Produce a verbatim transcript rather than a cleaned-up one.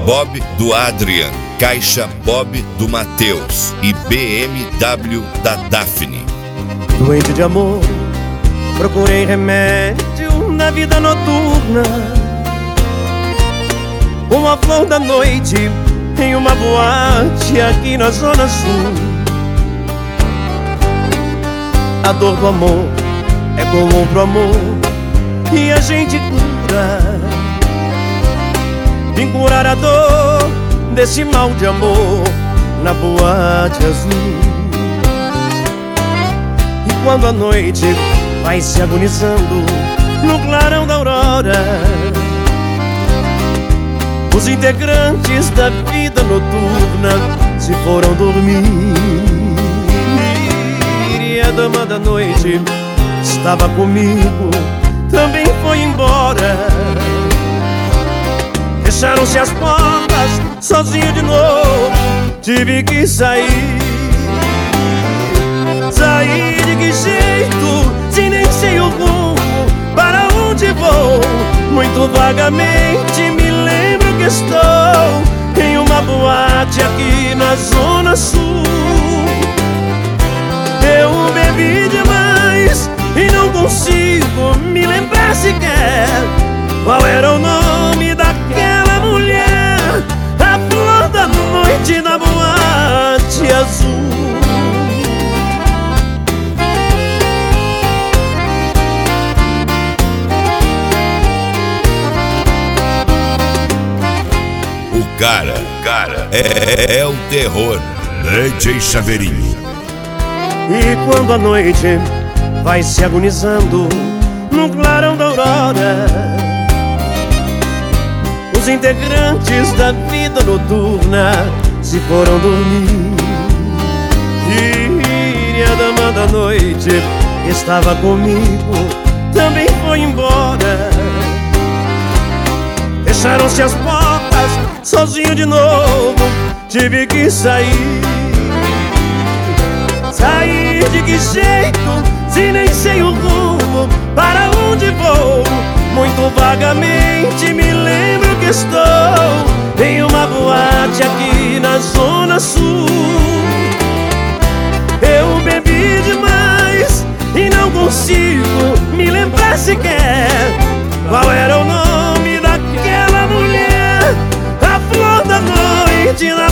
Bob do Adrian, Caixa Bob do Matheus e B M W da Daphne. Doente de amor, procurei remédio na vida noturna. Uma flor da noite em uma boate aqui na Zona Sul. A dor do amor é comum pro amor e a gente cura. Vim curar a dor desse mal de amor na boate azul. E quando a noite vai se agonizando no clarão da aurora, os integrantes da vida noturna se foram dormir. E a dama da noite estava comigo, também foi embora. Fecharam-se as portas, sozinho de novo, tive que sair. Sair de que jeito, se nem sei o rumo, para onde vou? Muito vagamente me lembro que estou em uma boate aqui na Zona Sul. Eu bebi demais e não consigo me lembrar sequer qual era o nome daquela mulher, a flor da noite na boate azul. O cara, cara, é, é, é o terror. D J Chaveirinho. E quando a noite vai se agonizando no clarão da aurora, os integrantes da vida noturna se foram dormir. E a dama da noite que estava comigo também foi embora. Fecharam-se as portas, sozinho de novo, tive que sair. Sair de que jeito, se nem sei o rumo, para onde vou? Muito vagamente me lembro que estou em uma boate aqui na Zona Sul. Eu bebi demais e não consigo me lembrar sequer qual era o nome daquela mulher, a flor da noite na